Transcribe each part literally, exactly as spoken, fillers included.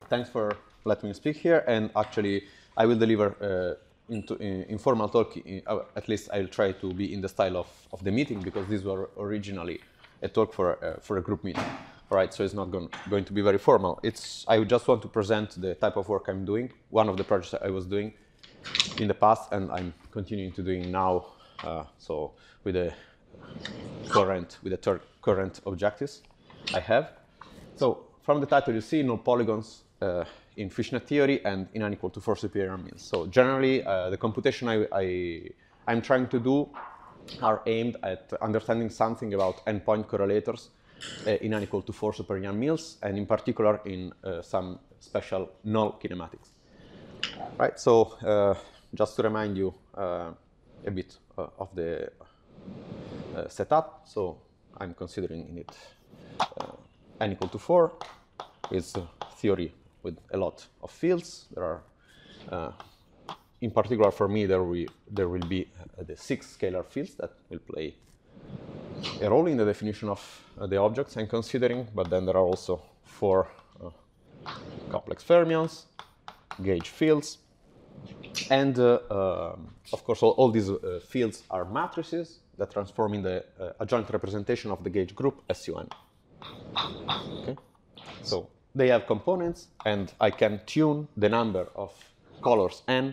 thanks for letting me speak here. And actually, I will deliver uh, into in, informal talk. In, uh, at least I'll try to be in the style of, of the meeting, because these were originally a talk for uh, for a group meeting. All right, so it's not going, going to be very formal. It's I just want to present the type of work I'm doing. One of the projects I was doing in the past, and I'm continuing to doing now. Uh, so with the current with the third current objectives I have. So from the title, you see null polygons uh, in fishnet theory and in unequal to four superior means. So generally, uh, the computation I, I, I'm trying to do are aimed at understanding something about endpoint correlators uh, in unequal to four superior meals, and in particular in uh, some special null kinematics. Right. So uh, just to remind you uh, a bit uh, of the uh, setup. So I'm considering in it uh, n equal to four is a theory with a lot of fields. There are, uh, in particular for me, there will, there will be uh, the six scalar fields that will play a role in the definition of uh, the objects I'm considering, but then there are also four uh, complex fermions, gauge fields, and uh, uh, of course all, all these uh, fields are matrices that transform in the uh, adjoint representation of the gauge group S U N. Okay. So they have components, and I can tune the number of colors n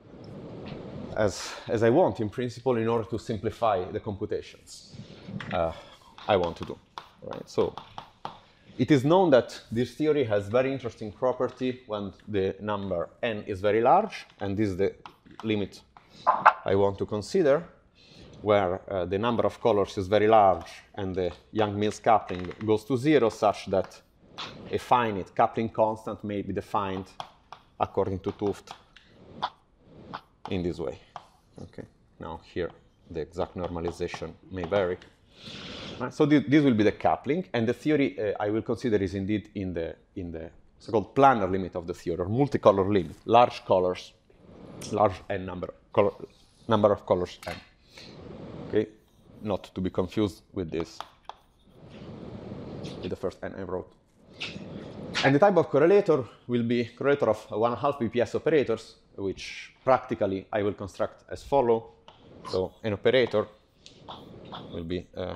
as, as I want, in principle, in order to simplify the computations uh, I want to do. Right? So it is known that this theory has very interesting property when the number n is very large, and this is the limit I want to consider, where uh, the number of colors is very large and the Young-Mills coupling goes to zero, such that a finite coupling constant may be defined according to 't Hooft in this way. Okay. Now here the exact normalization may vary. Right. So this, this will be the coupling, and the theory uh, I will consider is indeed in the in the so-called planar limit of the theory, or multicolor limit, large colors, large n number color, number of colors n. Okay, not to be confused with this, with the first n I wrote. And the type of correlator will be correlator of one half B P S operators, which practically I will construct as follow. So an operator will be uh,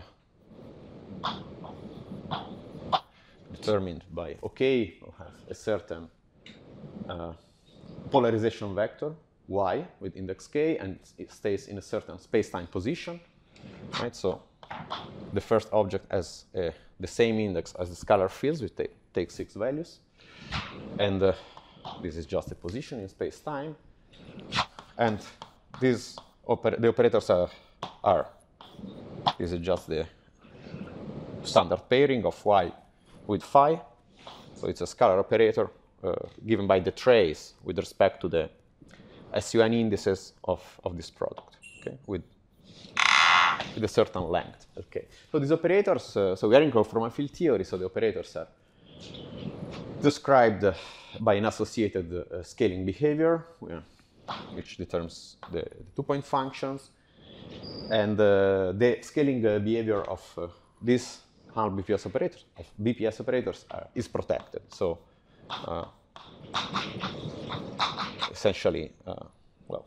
determined by OK, will have a certain uh, polarization vector y with index k, and it stays in a certain space-time position. Right? So the first object has uh, the same index as the scalar fields, which take, take six values, and uh, this is just a position in space-time. And these oper the operators are, are this is just the standard pairing of y with phi. So it's a scalar operator uh, given by the trace with respect to the S U N indices of, of this product, okay, with, with a certain length. Okay. So these operators, uh, so we are in conformal field theory, so the operators are described uh, by an associated uh, scaling behavior, uh, which determines the, the two-point functions. And uh, the scaling uh, behavior of uh, these half B P S operators, of B P S operators, uh, is protected. So uh, essentially, uh, well,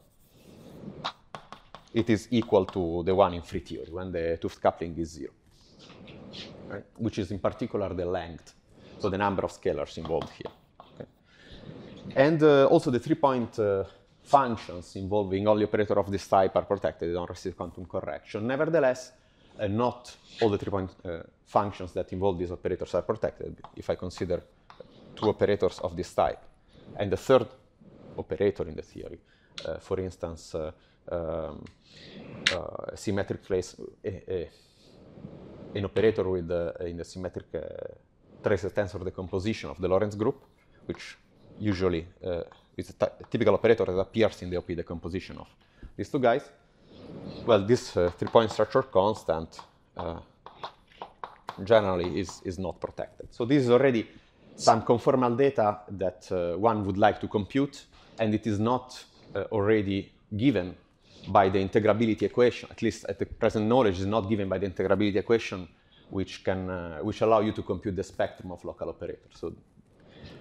it is equal to the one in free theory when the 't Hooft coupling is zero, right? Which is in particular the length, so the number of scalars involved here. Okay. And uh, also the three-point uh, functions involving all the operator of this type are protected. They don't receive quantum correction. Nevertheless, uh, not all the three-point uh, functions that involve these operators are protected. If I consider two operators of this type, and the third operator in the theory, uh, for instance, uh, um, uh, symmetric place, uh, uh, an operator with uh, in the symmetric uh, traceless tensor decomposition of the Lorentz group, which usually uh, is a, a typical operator that appears in the O P decomposition of these two guys. Well, this uh, three-point structure constant uh, generally is, is not protected. So this is already some conformal data that uh, one would like to compute, and it is not uh, already given by the integrability equation, at least at the present knowledge is not given by the integrability equation, which can uh, which allow you to compute the spectrum of local operators. So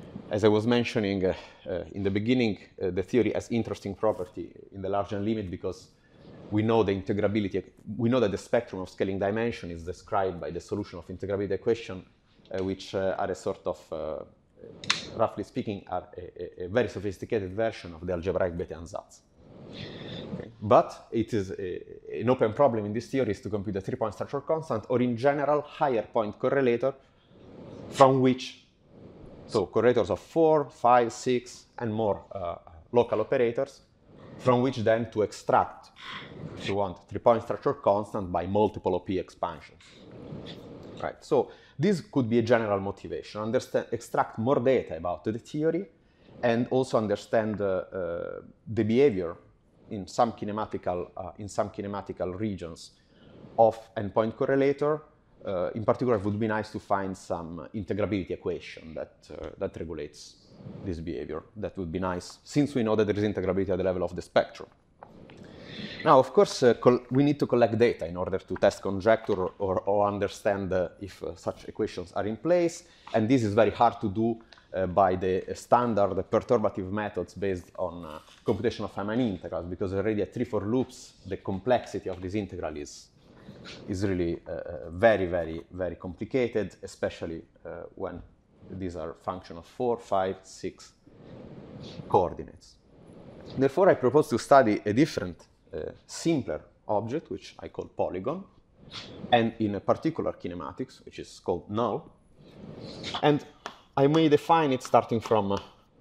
As I was mentioning uh, uh, in the beginning, uh, the theory has interesting property in the large limit because we know the integrability, we know that the spectrum of scaling dimension is described by the solution of integrability equation, uh, which uh, are a sort of, uh, roughly speaking, are a, a, a very sophisticated version of the algebraic Bethe-Ansatz. Okay. But it is a, an open problem in this theory is to compute a three-point structure constant, or in general, higher point correlator, from which, so correlators of four, five, six, and more uh, local operators, from which then to extract, if you want, three-point structure constant by multiple O P expansions. Right. So this could be a general motivation: understand, extract more data about the theory, and also understand uh, uh, the behavior in some kinematical uh, in some kinematical regions of endpoint correlator. Uh, in particular, it would be nice to find some integrability equation that uh, that regulates this behavior. That would be nice, since we know that there is integrability at the level of the spectrum. Now, of course, uh, we need to collect data in order to test conjecture or, or, or understand uh, if uh, such equations are in place. And this is very hard to do uh, by the standard perturbative methods based on uh, computation of Feynman integrals, because already at three for loops, the complexity of this integral is, is really uh, very, very, very complicated, especially uh, when these are functions of four, five, six coordinates. Therefore, I propose to study a different, uh, simpler object, which I call polygon, and in a particular kinematics, which is called null. And I may define it starting from uh,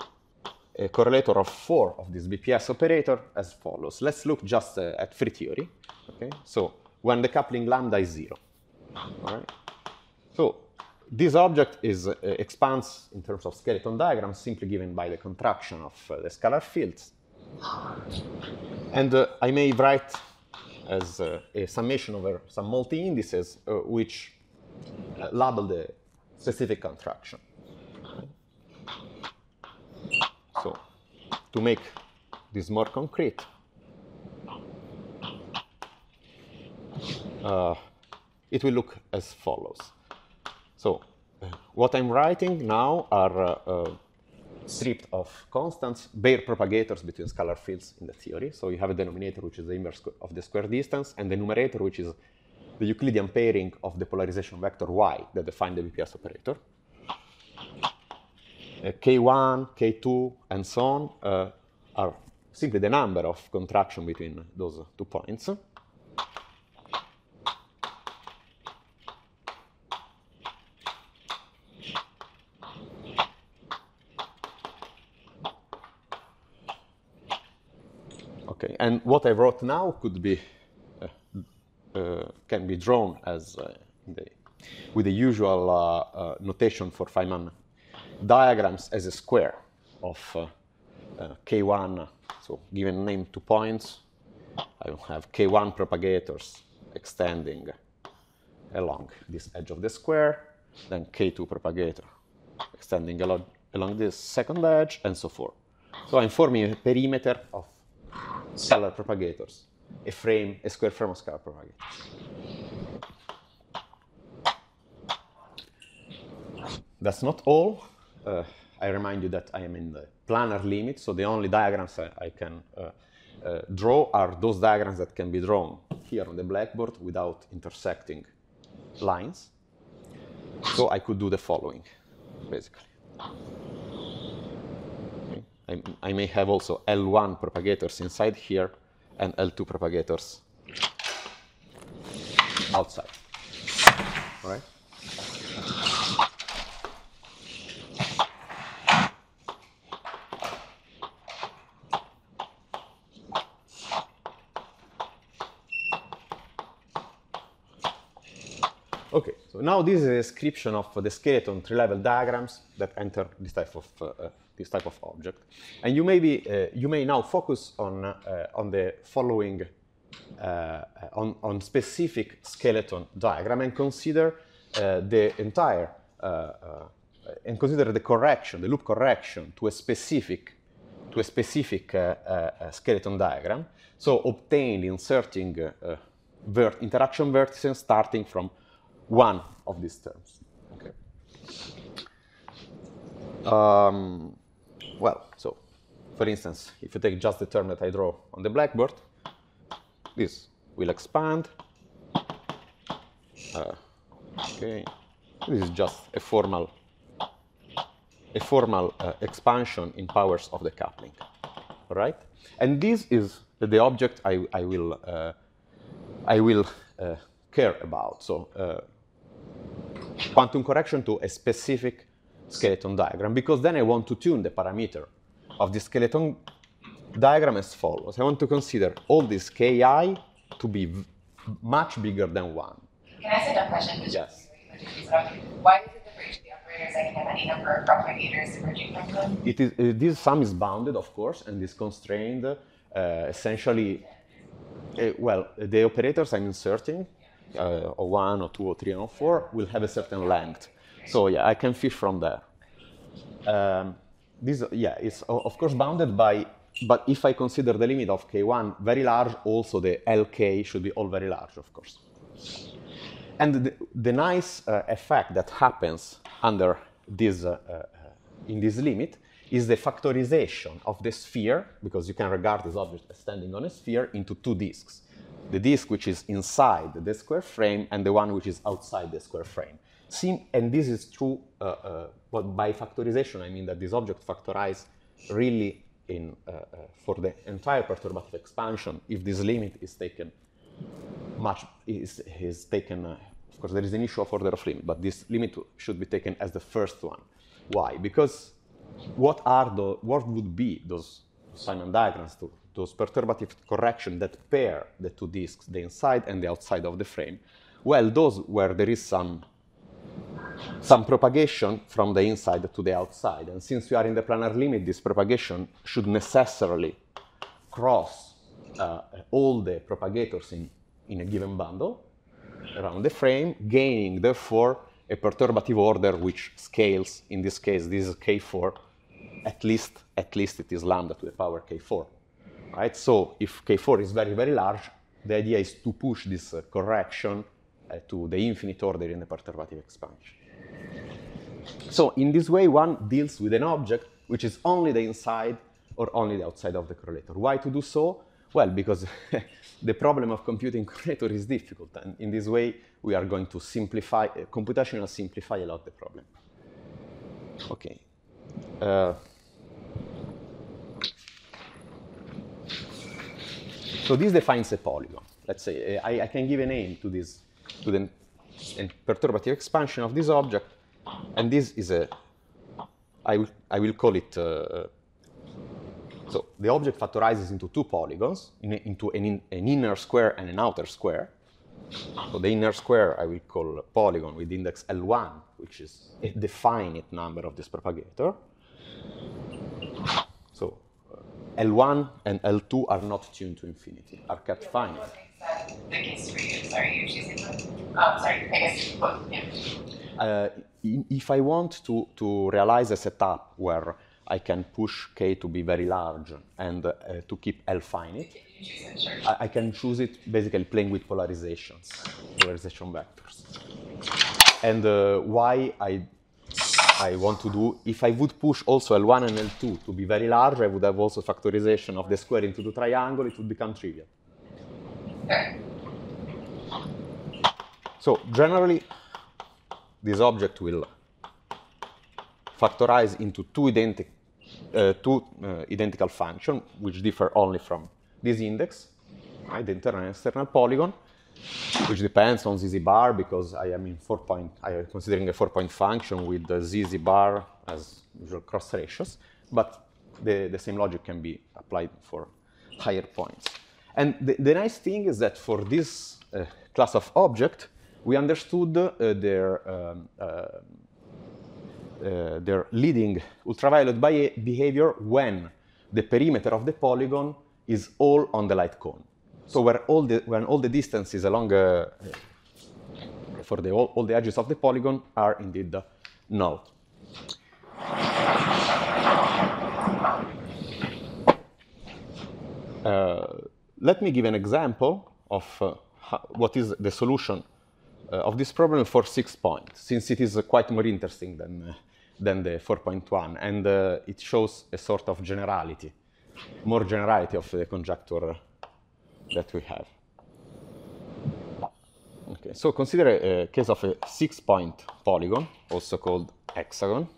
a correlator of four of this B P S operator as follows. Let's look just uh, at free theory. Okay? So when the coupling lambda is zero. All right? So this object is, uh, expands in terms of skeleton diagrams simply given by the contraction of uh, the scalar fields. And uh, I may write as uh, a summation over some multi-indices uh, which uh, label the specific contraction. So to make this more concrete, uh, it will look as follows. So uh, what I'm writing now are uh, uh, stripped of constants, bare propagators between scalar fields in the theory. So you have a denominator which is the inverse of the square distance, and the numerator which is the Euclidean pairing of the polarization vector y that define the B P S operator. Uh, K one, K two, and so on uh, are simply the number of contraction between those two points. Okay, and what I wrote now could be uh, uh, can be drawn as uh, the, with the usual uh, uh, notation for Feynman diagrams as a square of uh, uh, K one. So given name two points, I will have K one propagators extending along this edge of the square, then K two propagator extending along, along this second edge, and so forth. So I'm forming a perimeter of scalar propagators, a frame, a square frame of scalar propagators. That's not all. Uh, I remind you that I am in the planar limit, so the only diagrams I, I can uh, uh, draw are those diagrams that can be drawn here on the blackboard without intersecting lines. So I could do the following, basically. Okay. I, I may have also L one propagators inside here and L two propagators outside. All right? Okay, so now this is a description of the skeleton tree-level diagrams that enter this type of uh, uh, this type of object, and you may be uh, you may now focus on uh, on the following uh, on on specific skeleton diagram and consider uh, the entire uh, uh, and consider the correction, the loop correction to a specific to a specific uh, uh, skeleton diagram. So obtained inserting uh, uh, vert interaction vertices starting from one of these terms. Okay. Um, well, so for instance, if you take just the term that I draw on the blackboard, this will expand. Uh, okay, this is just a formal, a formal uh, expansion in powers of the coupling, all right? And this is the object I, I will, uh, I will uh, care about. So uh, quantum correction to a specific skeleton diagram, because then I want to tune the parameter of the skeleton diagram as follows. I want to consider all this Ki to be much bigger than one. Can I ask a dumb question? Yes. Why does it differ each of the operators? I can have any number of operators diverging from them? It is, uh, this sum is bounded, of course, and is constrained uh, essentially, uh, well, the operators I'm inserting, uh, O one, O two, O three, and O four, will have a certain length. So yeah, I can fish from there. Um, this, yeah, it's of course bounded by, but if I consider the limit of K one very large, also the L K should be all very large, of course. And the, the nice uh, effect that happens under this, uh, uh, in this limit is the factorization of the sphere, because you can regard this object as standing on a sphere, into two disks. The disk which is inside the square frame and the one which is outside the square frame. Sim and this is true, uh, uh, but by factorization I mean that this object factorizes really in, uh, uh, for the entire perturbative expansion if this limit is taken much is, is taken, uh, of course there is an issue of order of limit, but this limit should be taken as the first one. Why? Because what are the, what would be those Simon diagrams, to, those perturbative corrections that pair the two disks, the inside and the outside of the frame? Well, those where there is some, some propagation from the inside to the outside. And since we are in the planar limit, this propagation should necessarily cross uh, all the propagators in in a given bundle around the frame, gaining, therefore, a perturbative order which scales. In this case, this is K four. At least, at least it is lambda to the power K four. Right? So if K four is very, very large, the idea is to push this uh, correction uh, to the infinite order in the perturbative expansion. So in this way, one deals with an object which is only the inside or only the outside of the correlator. Why to do so? Well, because the problem of computing correlator is difficult, and in this way we are going to simplify, uh, computationally simplify a lot the problem. Okay. Uh, so this defines a polygon. Let's say I, I can give a name to this, to the perturbative expansion of this object, and this is a, I will, I will call it. Uh, So the object factorizes into two polygons, in, into an, in, an inner square and an outer square. So the inner square I will call a polygon with index L one, which is a definite number of this propagator. So uh, L one and L two are not tuned to infinity, are kept finite. The case for you, sorry, you're choosing one? Oh, sorry, I guess both, yeah. Uh, if I want to, to realize a setup where I can push K to be very large and uh, to keep L finite, I, I can choose it basically playing with polarizations, polarization vectors. And uh, why I, I want to do, if I would push also L one and L two to be very large, I would have also factorization of the square into the triangle, it would become trivial. So generally, this object will factorize into two identical Uh, two uh, identical functions, which differ only from this index, right, the internal and external polygon, which depends on Z Z bar, because I am in four point, I am considering a four-point function with the Z Z bar as usual cross ratios, but the, the same logic can be applied for higher points. And the, the nice thing is that for this uh, class of object, we understood uh, their um, uh, Uh, their leading ultraviolet behavior when the perimeter of the polygon is all on the light cone. So where all the, when all the distances along uh, for the, all, all the edges of the polygon are indeed uh, null. Uh, let me give an example of uh, how, what is the solution uh, of this problem for six points, since it is uh, quite more interesting than uh, than the four point one, and uh, it shows a sort of generality, more generality of the conjecture that we have. Okay, so consider a, a case of a six-point polygon, also called hexagon.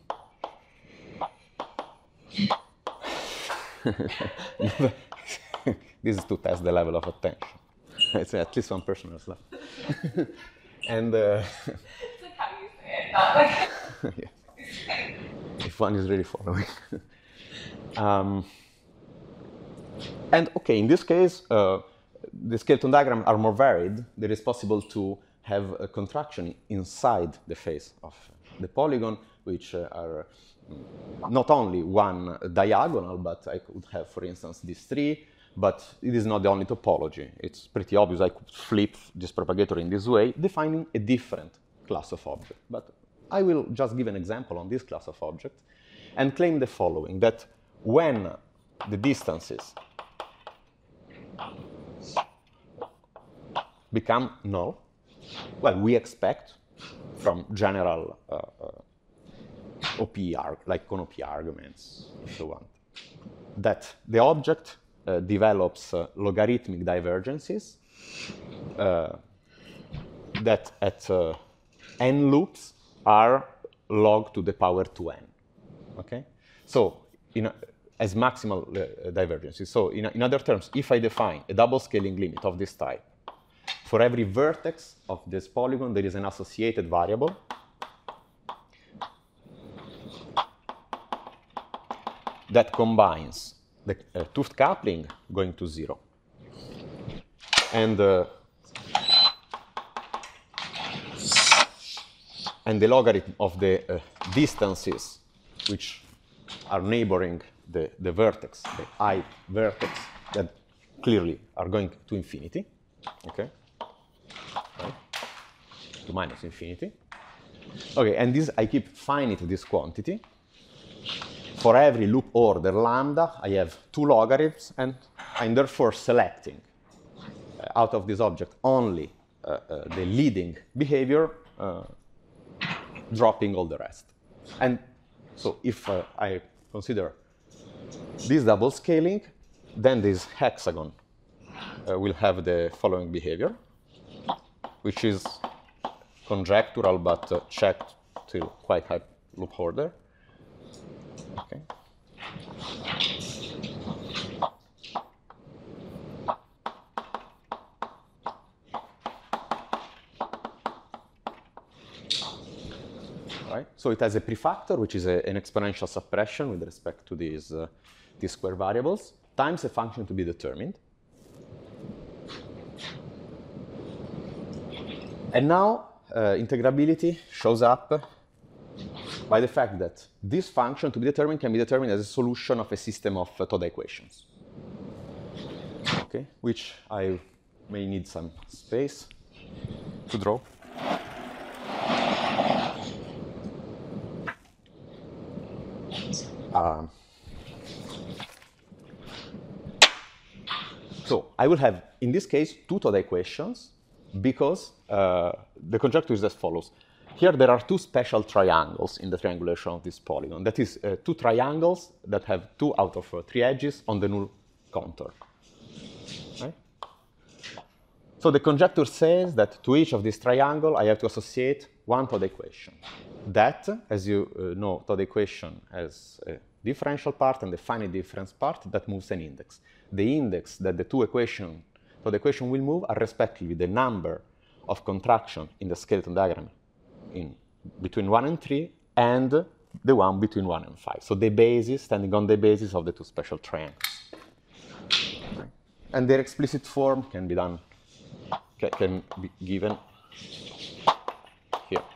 This is to test the level of attention. It's at least one person has left. And uh, It's like how you say it, not like. yeah. If one is really following. um, and okay, in this case, uh, the skeleton diagrams are more varied. It is possible to have a contraction inside the face of the polygon, which uh, are not only one diagonal, but I could have, for instance, these three, but it is not the only topology. It's pretty obvious I could flip this propagator in this way, defining a different class of object. But I will just give an example on this class of object and claim the following, that when the distances become null, well, we expect from general uh, uh, O P, like con O P arguments, if you want, that the object uh, develops uh, logarithmic divergences uh, that at uh, n loops are log to the power two n. Okay, so in a, as maximal uh, divergences. So in, in other terms, if I define a double scaling limit of this type, for every vertex of this polygon, there is an associated variable that combines the uh, 't Hooft coupling going to zero and uh, and the logarithm of the uh, distances which are neighboring the, the vertex, the I vertex, that clearly are going to infinity, okay, right. To minus infinity. Okay, and this I keep finite this quantity. For every loop order lambda, I have two logarithms, and I'm therefore selecting uh, out of this object only uh, uh, the leading behavior, uh, dropping all the rest. And so if uh, I consider this double scaling, then this hexagon uh, will have the following behavior, which is conjectural but uh, checked till quite high loop order. Okay. Right. So it has a prefactor, which is a, an exponential suppression with respect to these, uh, these square variables, times a function to be determined. And now uh, integrability shows up by the fact that this function to be determined can be determined as a solution of a system of uh, Toda equations, okay, which I may need some space to draw. Um, so I will have, in this case, two Toda equations because uh, the conjecture is as follows. Here there are two special triangles in the triangulation of this polygon. That is, uh, two triangles that have two out of uh, three edges on the null contour. Right? So the conjecture says that to each of these triangles I have to associate one Toda equation. That, as you uh, know, Toda equation has a differential part and a finite difference part that moves an index. The index that the two equations, Toda equation will move are respectively the number of contraction in the skeleton diagram in between one and three, and the one between one and five. So the basis, standing on the basis of the two special triangles. Okay. And their explicit form can be done, can, can be given here.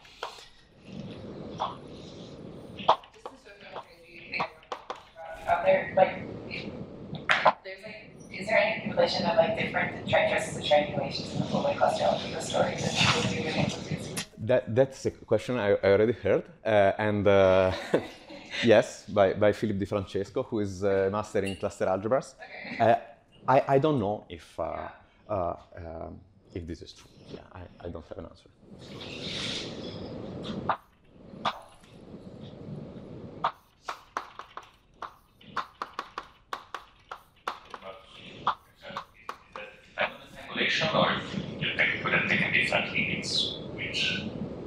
Are there, like, there's like, is there any relation of like different triangles and triangulations in the full-way cluster algebra stories that you would introduce? That, that's a question I, I already heard, uh, and uh, yes, by, by Philip Di Francesco, who is uh, master in cluster algebras. Okay. Uh, I, I don't know if, uh, uh, um, if this is true. Yeah, I, I don't have an answer. triangulation, or you take, could have taken different limits, which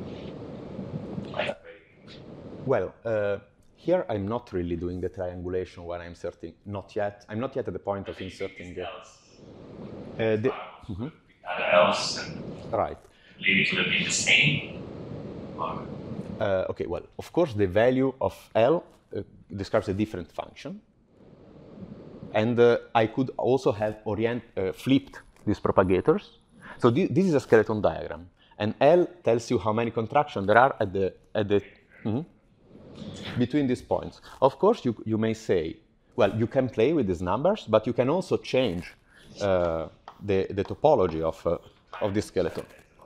might be. Well, uh, here I'm not really doing the triangulation when I'm inserting, not yet. I'm not yet at the point of inserting. Uh, uh, the, mm-hmm. Else, right. limit would have been the same. Or? Uh, okay, well, of course, the value of L uh, describes a different function. And uh, I could also have orient, uh, flipped these propagators. So th this is a skeleton diagram. And L tells you how many contractions there are at the, at the mm-hmm, between these points. Of course, you, you may say, well, you can play with these numbers, but you can also change uh, the, the topology of, uh, of this skeleton.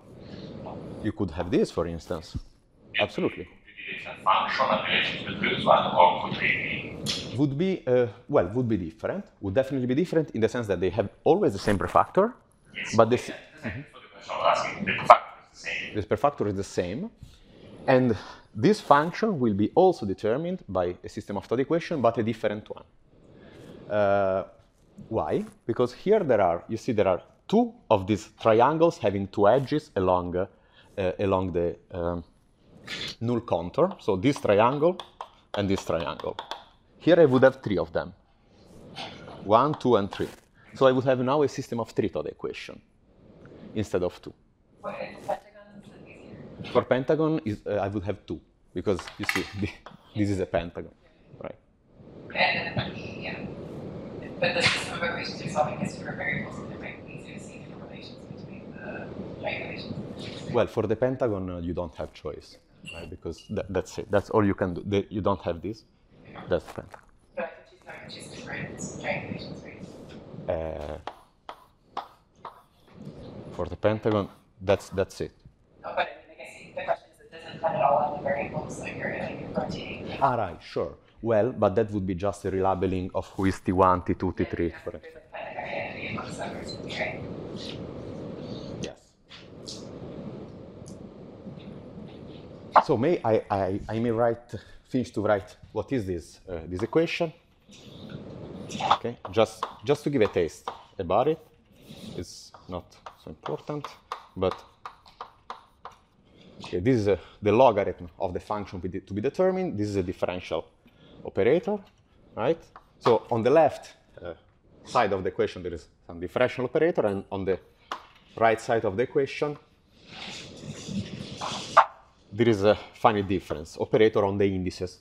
You could have this, for instance. Absolutely. Function in relation to the previous one, or could they be? Would be, uh, well, would be different. Would definitely be different in the sense that they have always the same prefactor, yes, but the, yeah, mm-hmm. For the question I was asking, the prefactor is the same. The prefactor is the same, and this function will be also determined by a system of thought equation, but a different one. Uh, why? Because here there are, you see, there are two of these triangles having two edges along, uh, uh, along the um, null contour. So this triangle and this triangle. Here I would have three of them. One, two, and three. So I would have now a system of three thought equation instead of two. What, is pentagon is easier? For pentagon, is, uh, I would have two, because you see, the, this is a pentagon, right? And then, yeah. But the system of equations you're solving is for variables, and it might be easier to see the relations between the triangulations. Well, for the pentagon, uh, you don't have choice, right? Because that, that's it. That's all you can do. The, you don't have this. That's the pentagon. But I could choose, I could choose different triangulations, right? Uh, for the pentagon, that's that's it. Oh, but I mean, I guess the question is, it doesn't depend at all on the variables, like you're, like you're rotating. Ah, right, sure. Well, but that would be just a relabeling of who is T one, T two, T three. Yeah, For there's like pentagon identity amongst numbers, right? Yes. So may I, I, I may write, finish to write what is this, uh, this equation. Okay, just, just to give a taste about it. It's not so important, but okay, this is a, the logarithm of the function to be determined. This is a differential operator, right? So on the left uh, side of the equation, there is some differential operator, and on the right side of the equation, there is a finite difference operator on the indices.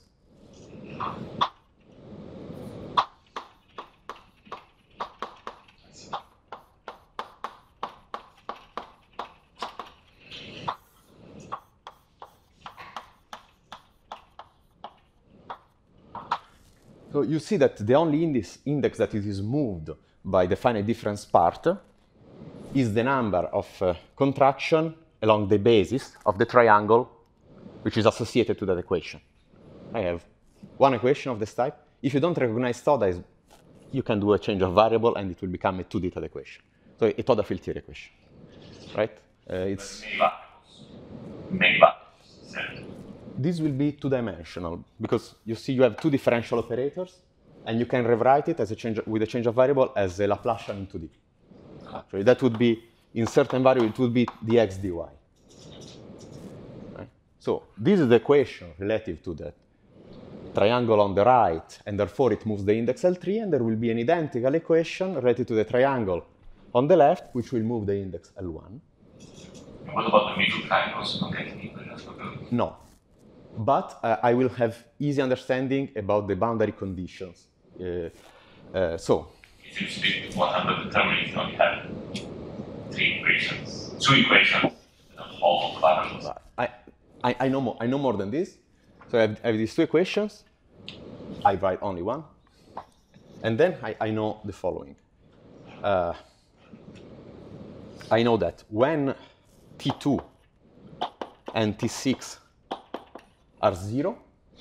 So you see that the only index, index that it is moved by the finite difference part is the number of uh, contraction along the basis of the triangle which is associated to that equation. I have one equation of this type. If you don't recognize Toda, you can do a change of variable and it will become a two D Toda equation. So a Toda field theory equation, right? Uh, it's many variables. This will be two-dimensional because you see you have two differential operators, and you can rewrite it as a change with a change of variable as a Laplacian in two D. Actually, that would be in certain variable it would be dx dy. Right? So this is the equation relative to that triangle on the right, and therefore it moves the index L three, and there will be an identical equation related to the triangle on the left, which will move the index L one. And what about the middle triangles? Okay, no. But uh, I will have easy understanding about the boundary conditions. Uh, uh, so, if you speak one hundred determinants, you only have three equations, two equations, and a whole of variables. I, I, I know more. I know more than this. So I have, I have these two equations. I write only one, and then I, I know the following. Uh, I know that when T two and T six are zero,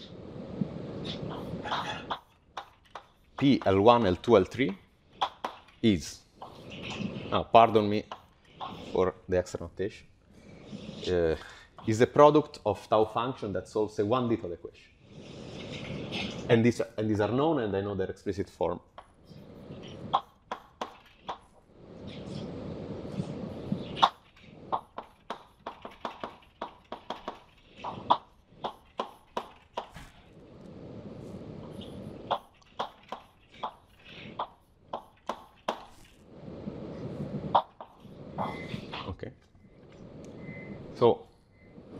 P L one, L two, L three is, oh, pardon me for the extra notation, uh, is a product of tau function that solves a one D Toda equation. And these, and these are known, and I know their explicit form.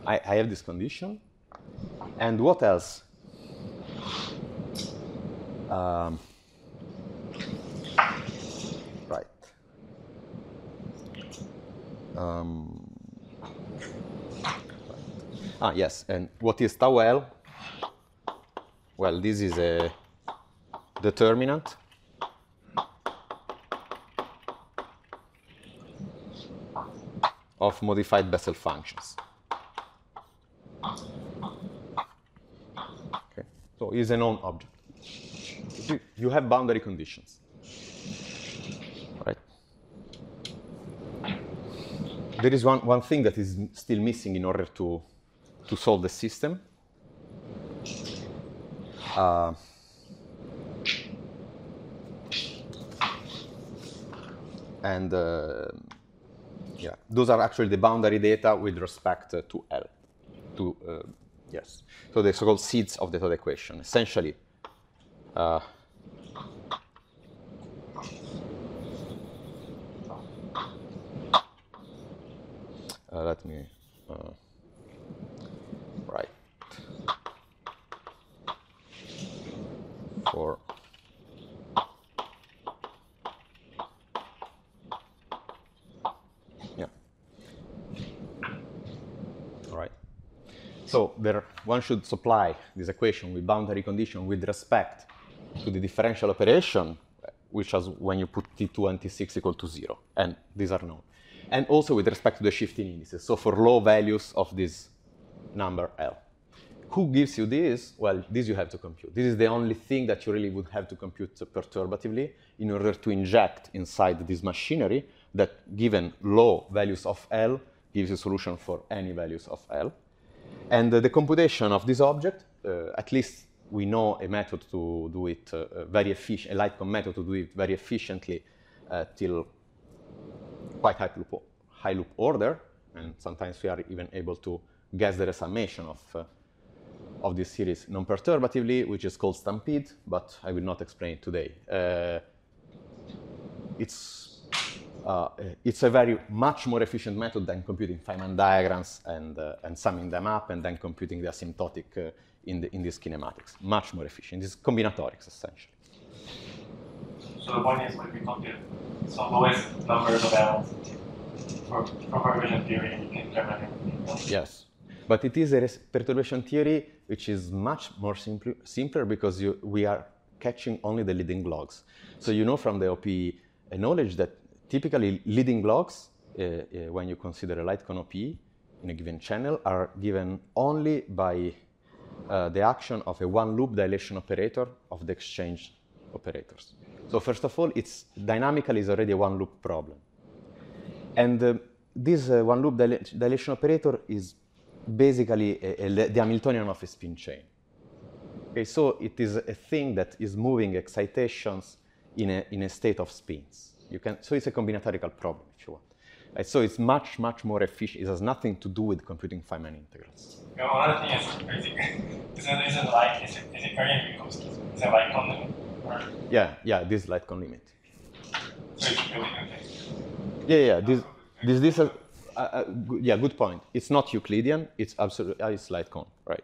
I, I have this condition. And what else? Um, right. Um, ah, yes, and what is tau L? Well, this is a determinant of modified Bessel functions. Okay, so it's a known object. You have boundary conditions, right? There is one, one thing that is still missing in order to, to solve the system. Uh, and uh, yeah, those are actually the boundary data with respect uh, to L. To uh, yes, so the so-called seeds of the Todd equation. Essentially, uh, uh, let me uh, write for yeah. All right. So there, one should supply this equation with boundary condition with respect to the differential operation, which is when you put T two and T six equal to zero, and these are known. And also with respect to the shifting indices, so for low values of this number L. Who gives you this? Well, this you have to compute. This is the only thing that you really would have to compute perturbatively in order to inject inside this machinery that, given low values of L, gives you solution for any values of L. And uh, the computation of this object, uh, at least we know a method to do it uh, very efficient, a Lightcon method to do it very efficiently uh, till quite high loop, high loop order, and sometimes we are even able to guess the resummation of, uh, of this series non-perturbatively, which is called Stampede, but I will not explain it today. Uh, it's, uh, it's a very much more efficient method than computing Feynman diagrams and, uh, and summing them up and then computing the asymptotic uh, in, the, in these kinematics. Much more efficient. This is combinatorics, essentially. So the point is, when we compute some lowest numbers of L's for, from perturbation theory, you can determine everything. Yes, but it is a perturbation theory which is much more simple, simpler because you, we are catching only the leading logs. So you know from the O P E knowledge that typically leading logs, uh, uh, when you consider a Lightcon O P E in a given channel, are given only by uh, the action of a one-loop dilation operator of the exchange operators. So first of all, it's dynamically is already a one-loop problem. And uh, this uh, one-loop dil dilation operator is basically a, a, the Hamiltonian of a spin chain. Okay, so it is a thing that is moving excitations in a, in a state of spins. You can, so it's a combinatorial problem, if you want. Right, so it's much, much more efficient. It has nothing to do with computing Feynman integrals. Yeah, one other thing is, is it, is it, is it like, is it, is it Arian-Minkowski? Is it like on the, Yeah, yeah, this is Lightcon limit. so it's really, okay. Yeah, yeah, this, this, this, uh, uh, yeah, good point. It's not Euclidean, it's absolutely, uh, it's Lightcon, right?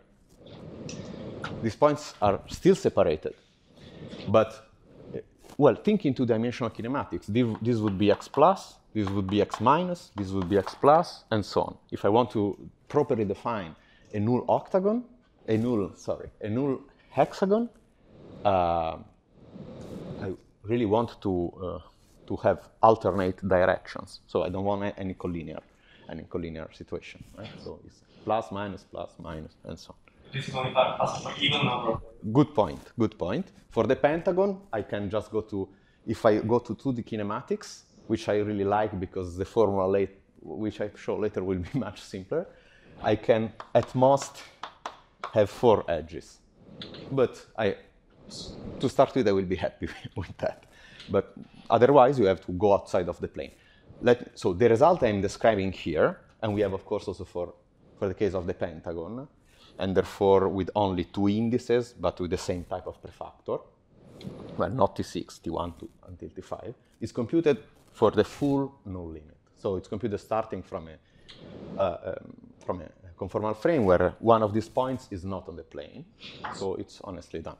These points are still separated, but, uh, well, think in two-dimensional kinematics. This would be x plus, this would be x minus, this would be x plus, and so on. If I want to properly define a null octagon, a null, sorry, a null hexagon, uh, I really want to uh, to have alternate directions. So I don't want any collinear, any collinear situation, right? So it's plus, minus, plus, minus, and so on. This is only possible for even number. Good point, good point. For the pentagon, I can just go to, if I go to two D kinematics, which I really like because the formula late, which I show later will be much simpler, I can at most have four edges. But I, to start with, I will be happy with that. But otherwise, you have to go outside of the plane. Let, so the result I'm describing here, and we have, of course, also for, for the case of the pentagon, and therefore with only two indices, but with the same type of prefactor, well, not T six, T one to, until T five, is computed for the full null limit. So it's computed starting from a, uh, um, from a conformal frame where one of these points is not on the plane. So it's honestly done.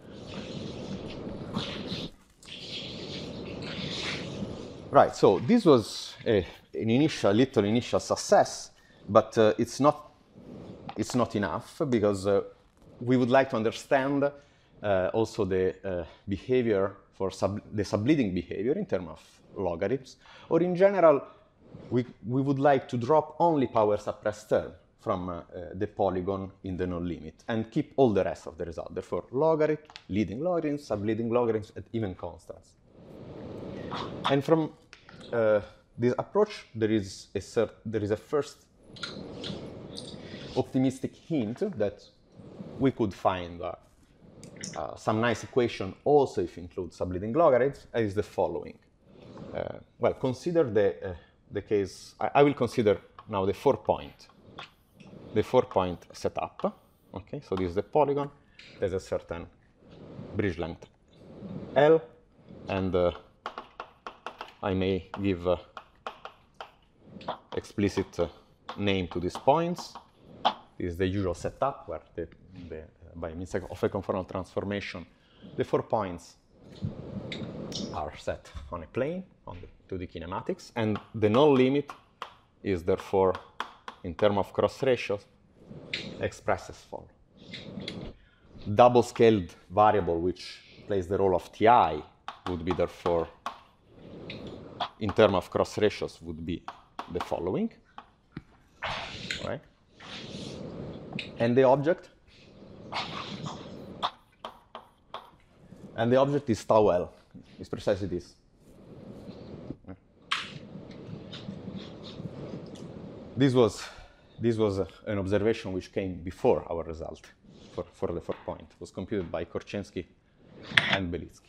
Right, so this was a, an initial, little initial success, but uh, it's not, it's not enough because uh, we would like to understand uh, also the uh, behavior for sub, the subleading behavior in terms of logarithms, or in general, we, we would like to drop only power suppressed term from uh, uh, the polygon in the null limit and keep all the rest of the result. Therefore, logarithm, leading logarithms, subleading logarithms, and even constants. And from uh, this approach, there is a cert there is a first optimistic hint that we could find uh, uh, some nice equation also if you include subleading logarithms, is the following. Uh, well, consider the uh, the case. I, I will consider now the four point, the four point setup. Okay, so this is the polygon. There's a certain bridge length L, and uh, I may give uh, explicit uh, name to these points. This is the usual setup where, the, the, uh, by means of a conformal transformation, the four points are set on a plane, on the two D kinematics, and the null limit is therefore, in terms of cross ratios, expressed as follows. Double-scaled variable which plays the role of Ti would be therefore, in terms of cross ratios, would be the following, right? And the object, and the object is tau L. It's precisely this. This was this was uh, an observation which came before our result for, for the four point. It was computed by Korczynski and Belitsky.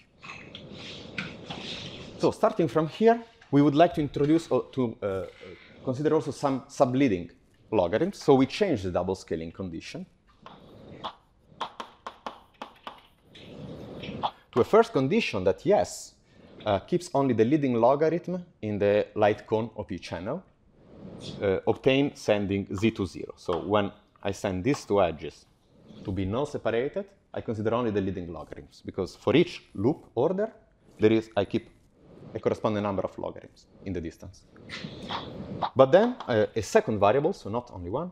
So starting from here, we would like to introduce uh, to uh, consider also some subleading logarithms. So we change the double scaling condition to a first condition that yes, uh, keeps only the leading logarithm in the light cone O P channel, uh, obtained sending z to zero. So when I send these two edges to be null separated, I consider only the leading logarithms, because for each loop order, there is, I keep a corresponding number of logarithms in the distance. But then uh, a second variable, so not only one,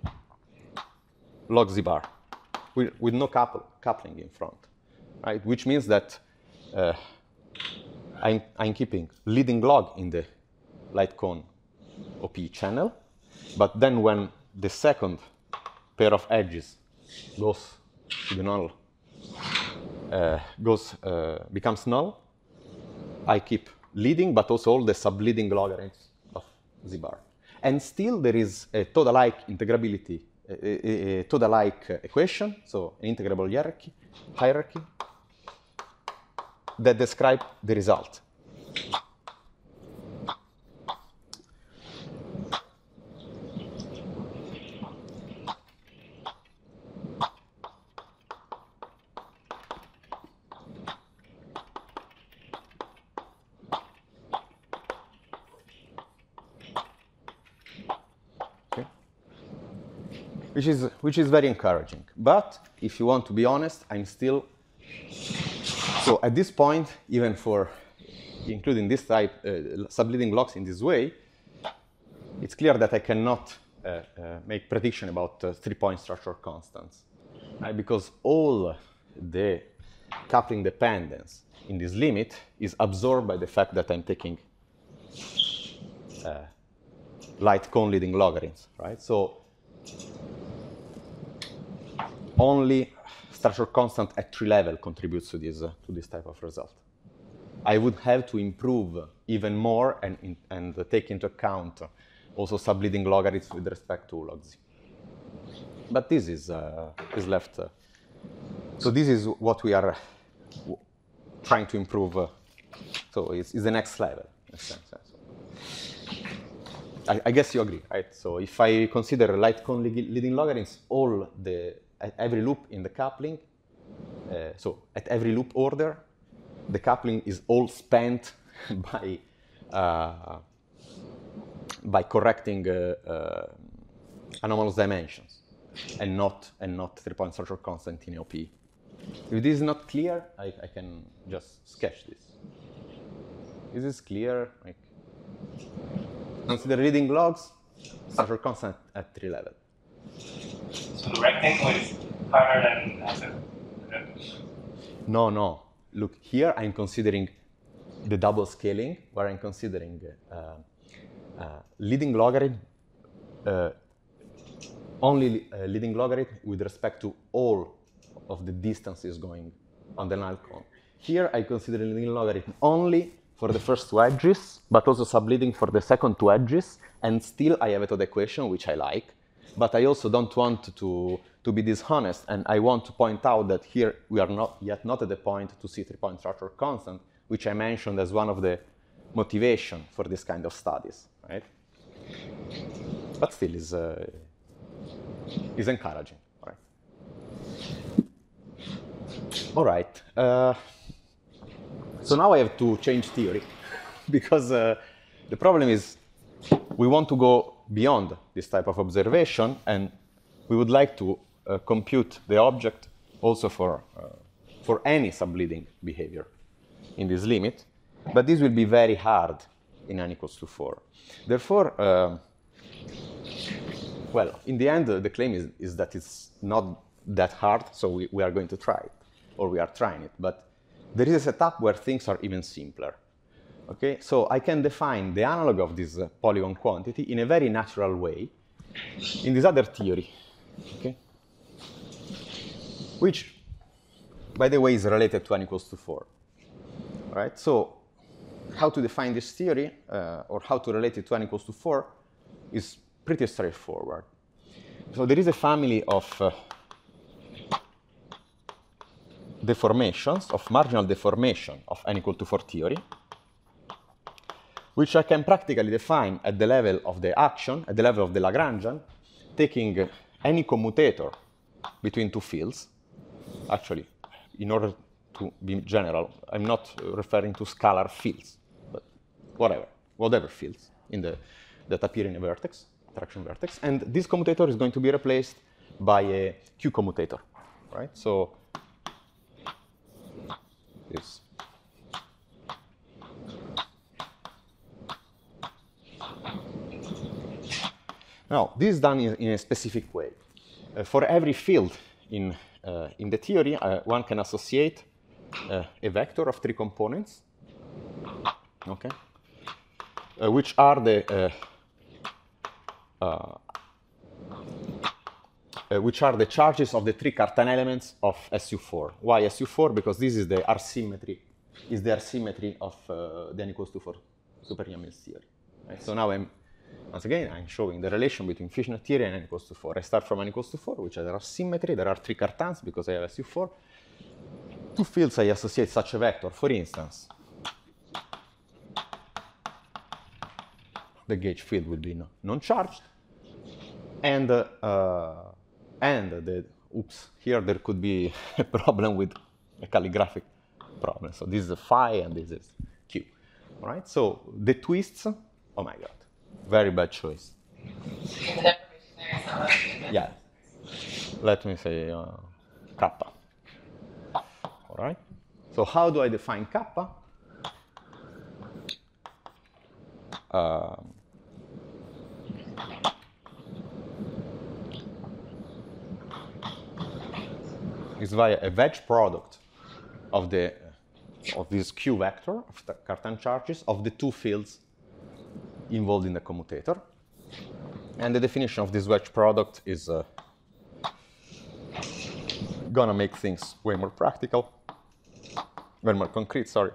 log z bar, with, with no couple, coupling in front, right? Which means that uh, I'm, I'm keeping leading log in the light cone O P channel, but then when the second pair of edges goes to the null, uh, goes, uh, becomes null, I keep leading, but also all the subleading logarithms of z bar. And still there is a Toda-like integrability, a, a, a Toda-like equation, so an integrable hierarchy, hierarchy that describe the result. Which is, which is very encouraging. But if you want to be honest, I'm still, so at this point, even for including this type, uh, subleading logs in this way, it's clear that I cannot uh, uh, make prediction about uh, three-point structure constants, right? Because all the coupling dependence in this limit is absorbed by the fact that I'm taking uh, light cone leading logarithms, right? So only structure constant at tree level contributes to this, uh, to this type of result. I would have to improve even more and, in, and uh, take into account also subleading logarithms with respect to log z. But this is, uh, is left. Uh, so this is what we are uh, trying to improve. Uh, so it's, it's the next level, in a sense. So I, I guess you agree, right? So if I consider light cone leading logarithms, all the at every loop in the coupling, uh, so at every loop order, the coupling is all spent by uh, by correcting uh, uh, anomalous dimensions, and not and not three-point structure constant in A O P. If this is not clear, I, I can just sketch this. Is this clear? Like, consider leading logs, structure constant at tree level. So the rectangle is harder than as a. No, no. Look, here I'm considering the double scaling, where I'm considering uh, uh, leading logarithm, uh, only uh, leading logarithm with respect to all of the distances going on the null cone. Here I consider leading logarithm only for the first two edges, but also subleading for the second two edges, and still I have a total equation, which I like. But I also don't want to, to be dishonest, and I want to point out that here we are not yet not at the point to see three-point structure constant, which I mentioned as one of the motivation for this kind of studies, right? But still is, uh, is encouraging, right? All right. Uh, so now I have to change theory, because uh, the problem is we want to go beyond this type of observation, and we would like to uh, compute the object also for, uh, for any subleading behavior in this limit, but this will be very hard in n equals to four. Therefore, uh, well, in the end, uh, the claim is, is that it's not that hard, so we, we are going to try it, or we are trying it, but there is a setup where things are even simpler. Okay, so I can define the analog of this uh, polygon quantity in a very natural way in this other theory, okay? Which, by the way, is related to n equals to four, right? So how to define this theory, uh, or how to relate it to n equals to four, is pretty straightforward. So there is a family of uh, deformations, of marginal deformation of n equal to four theory, which I can practically define at the level of the action, at the level of the Lagrangian, taking any commutator between two fields. Actually, in order to be general, I'm not referring to scalar fields, but whatever, whatever fields in the, that appear in a vertex, attraction vertex. And this commutator is going to be replaced by a Q commutator, right? So this. Now, this is done in, in a specific way. Uh, for every field in, uh, in the theory, uh, one can associate uh, a vector of three components, okay, uh, which are the uh, uh, uh, which are the charges of the three Cartan elements of S U four. Why S U four? Because this is the R symmetry, is the R symmetry of uh, the n equals to four super-Yang-Mills theory. Right? So now I'm Once again, I'm showing the relation between Fishnet theory and n equals to four. I start from n equals to four, which there are symmetry. There are three Cartans because I have S U four. Two fields I associate such a vector. For instance, the gauge field will be non-charged, and uh, uh, and the oops, here there could be a problem with a calligraphic problem. So this is a phi and this is q. All right. So the twists. Oh my God. Very bad choice. The deprivation there is not like Yeah. Let me say uh, kappa. All right. So how do I define kappa? Um, it's via a wedge product of the of this Q vector of the Cartan charges of the two fields involved in the commutator. And the definition of this wedge product is uh, gonna make things way more practical, way more concrete, sorry.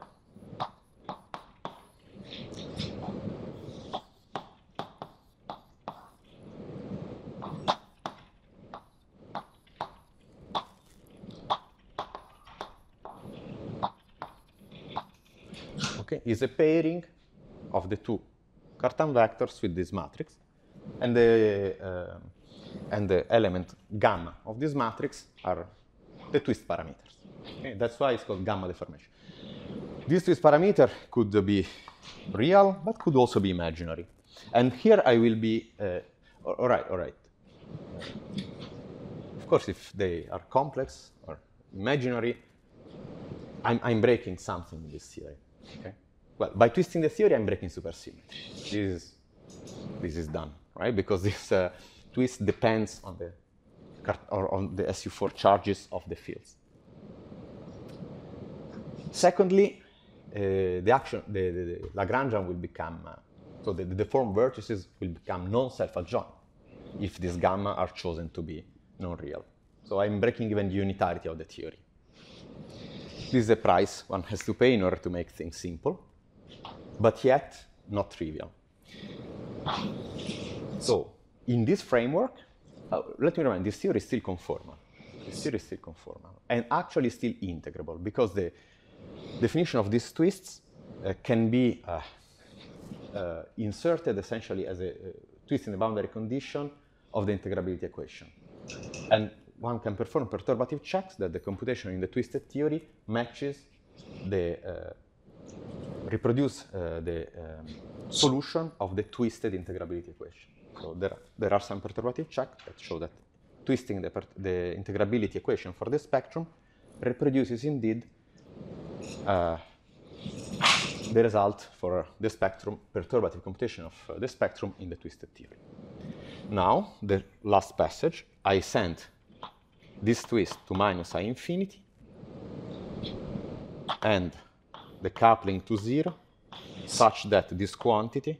Okay, is a pairing of the two Cartan vectors with this matrix, and the, uh, and the element gamma of this matrix are the twist parameters. Okay? That's why it's called gamma deformation. This twist parameter could be real, but could also be imaginary. And here I will be, uh, all right, all right. of course, if they are complex or imaginary, I'm, I'm breaking something in this theory. Okay? Well, by twisting the theory, I'm breaking supersymmetry. This is, this is done, right? Because this uh, twist depends on the or on the S U four charges of the fields. Secondly, uh, the action, the, the, the Lagrangian will become, uh, so the, the deformed vertices will become non-self-adjoint if these gamma are chosen to be non-real. So I'm breaking even the unitarity of the theory. This is the price one has to pay in order to make things simple, but yet not trivial. So in this framework, uh, let me remind, this theory is still conformal. This theory is still conformal and actually still integrable because the definition of these twists uh, can be uh, uh, inserted essentially as a uh, twist in the boundary condition of the integrability equation. And one can perform perturbative checks that the computation in the twisted theory matches the, uh, reproduce uh, the um, solution of the twisted integrability equation. So there, there are some perturbative checks that show that twisting the, the integrability equation for the spectrum reproduces indeed uh, the result for the spectrum, perturbative computation of uh, the spectrum in the twisted theory. Now, the last passage, I send this twist to minus I infinity and the coupling to zero such that this quantity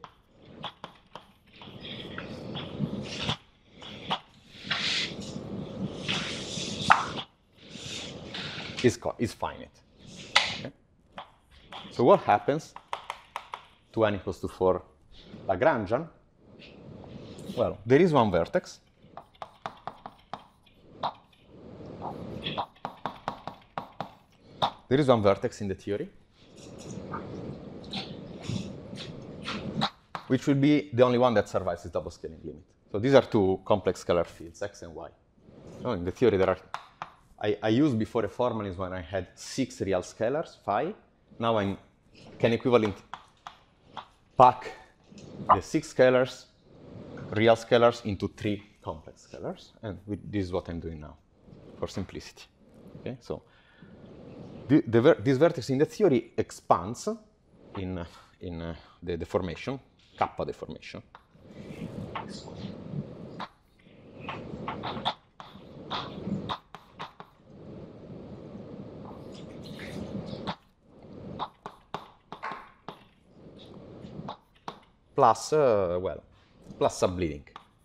is, is finite. Okay? So what happens to n equals to four Lagrangian? Well, there is one vertex. There is one vertex in the theory, which will be the only one that survives this double scaling limit. So these are two complex scalar fields, x and y. So in the theory, there are. I, I used before a formalism when I had six real scalars, phi. Now I can equivalent pack the six scalars, real scalars, into three complex scalars, and with, this is what I'm doing now, for simplicity. Okay, so. The, the ver this vertex in the theory expands in, uh, in uh, the deformation, kappa deformation. Plus, uh, well, plus subleading.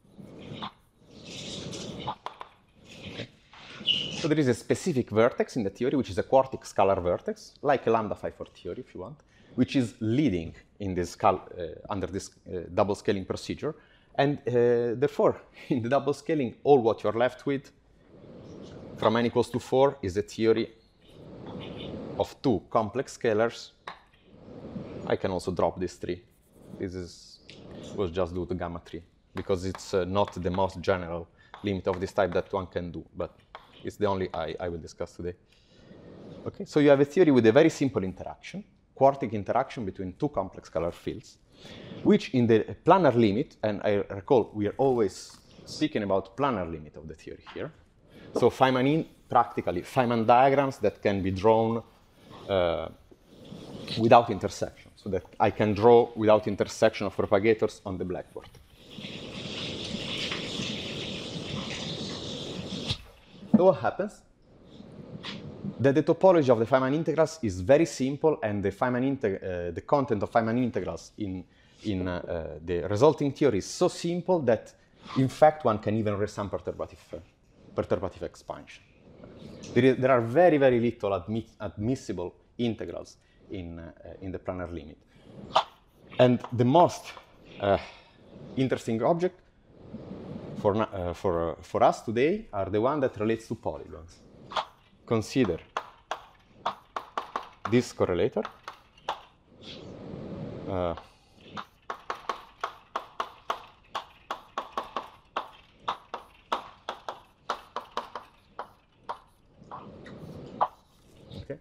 So there is a specific vertex in the theory, which is a quartic scalar vertex, like a lambda phi four theory, if you want, which is leading in this uh, under this uh, double scaling procedure. And uh, therefore, in the double scaling, all what you're left with from n equals to four is a theory of two complex scalars. I can also drop this three. This is was just due to gamma three, because it's uh, not the most general limit of this type that one can do, but it's the only I, I will discuss today. Okay, so you have a theory with a very simple interaction, quartic interaction between two complex scalar fields, which in the planar limit, and I recall we are always speaking about planar limit of the theory here. So Feynman, practically Feynman diagrams that can be drawn uh, without intersection, so that I can draw without intersection of propagators on the blackboard. So what happens? That the topology of the Feynman integrals is very simple, and the, Feynman uh, the content of Feynman integrals in, in uh, uh, the resulting theory is so simple that, in fact, one can even resum perturbative, uh, perturbative expansion. There, is, there are very, very little admit, admissible integrals in, uh, in the planar limit. And the most uh, interesting object For, uh, for, uh, for us today are the one that relates to polygons. Consider this correlator. Uh, okay.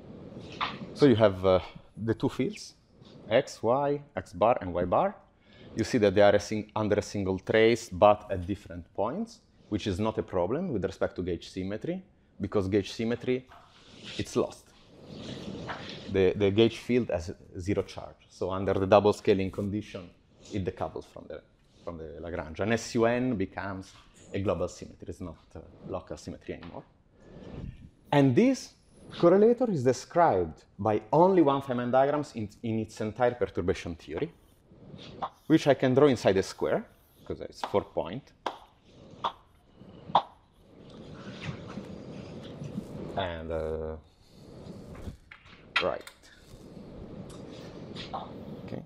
So you have uh, the two fields, x, y, x bar, and y bar. you see that they are a sing under a single trace, but at different points, which is not a problem with respect to gauge symmetry, because gauge symmetry, it's lost. The, the gauge field has zero charge. So under the double scaling condition, it decouples from the, from the Lagrange. And S U N becomes a global symmetry. It's not uh, local symmetry anymore. And this correlator is described by only one Feynman diagrams in, in its entire perturbation theory, which I can draw inside a square, because it's four point. And, uh, right. Okay.